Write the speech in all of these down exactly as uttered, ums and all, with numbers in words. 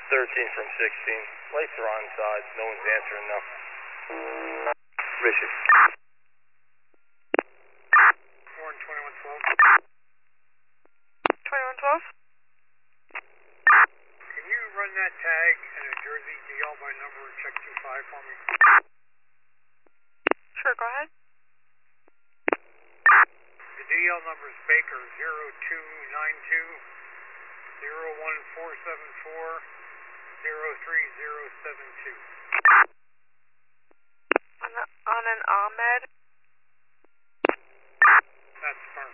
thirteen from sixteen. Lights are on side. No one's answering though. Richard. Warren twenty-one twelve. twenty-one twelve? Can you run that tag and a Jersey D L by number and check two five for me? Sure, go ahead. The D L number is Baker zero two nine two zero one four seven four zero three zero seven two. On, a, on an Ahmed? That's firm.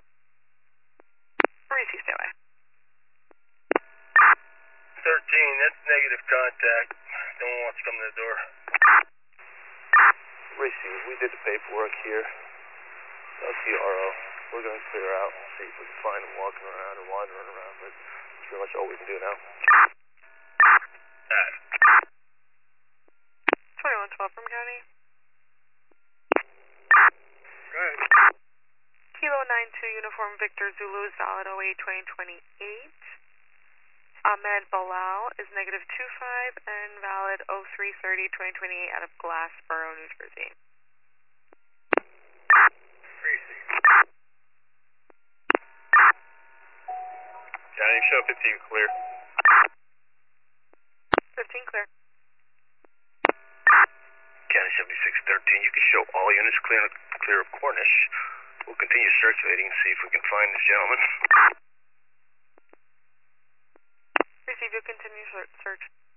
Reese, stay away. thirteen, that's negative contact. No one wants to come to the door. Racy, we did the paperwork here. No T R O. We're going to clear out and see if we can find him walking around or wandering around, but that's pretty much all we can do now. Alright. twenty-one twelve from County. Go ahead. Kilo nine two Uniform Victor Zulu is valid oh eight twenty twenty-eight. Ahmed Bilal is negative two five and valid oh three thirty twenty twenty-eight out of Glassboro, New Jersey. Tracy. County, show fifteen clear. fifteen clear. County seventy-six thirteen, you can show all units clear, clear of Cornish. We'll continue circulating and see if we can find this gentleman. Receive, you'll continue search.